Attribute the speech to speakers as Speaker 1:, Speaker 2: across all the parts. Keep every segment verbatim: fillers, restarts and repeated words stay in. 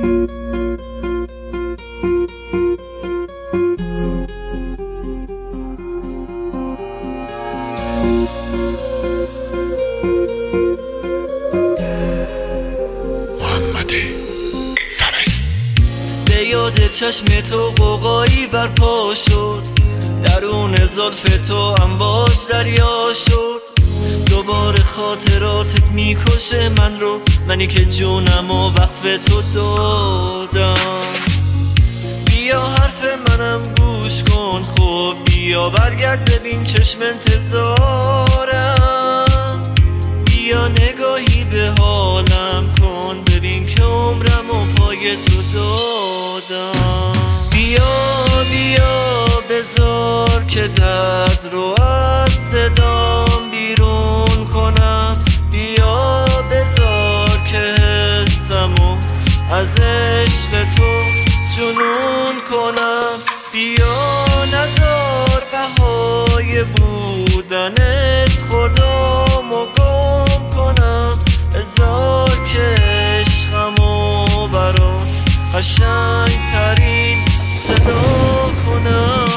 Speaker 1: یاد چشم تو قوقایی برپا شد، درون زلف تو امواج دریا شد. دوباره خاطراتت میکشه من رو، منی که جونم و وقف تو دادم. بیا حرف منم گوش کن، خب بیا برگرد ببین چشم انتظارم. بیا نگاهی به حالم کن، ببین که عمرم و پای تو دادم. بیا بیا بذار که درد رو از صدام بیرون کنم. بیا بذار که حسمو از عشق تو جنون کنم. بیا نذار بهای بودنت خودمو گم کنم. بذار که عشقمو برات قشنگ ترین صدا کنم.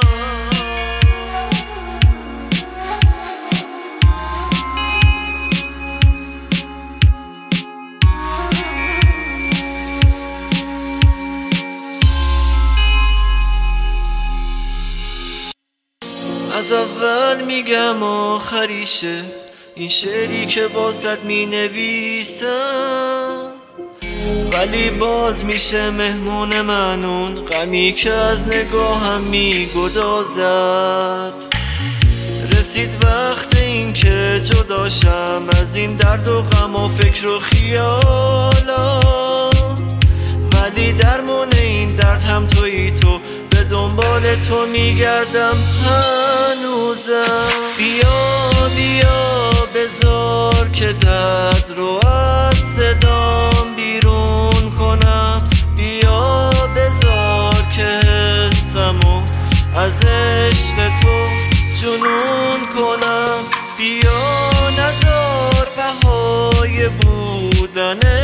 Speaker 1: از اول میگم آخریشه این شعری که واسط می نویسم، ولی باز میشه مهمون من اون غمی که از نگاهم میگدازد. رسید وقت این که جداشم از این درد و غم و فکر و خیالا، ولی درمون این درد هم تویی تو، به دنبال تو میگردم هنوزم. بیا بیا بذار که درد رو از صدام بیرون کنم. بیا بذار که حسمو از عشق تو جنون کنم. بیا نذار بهای بودن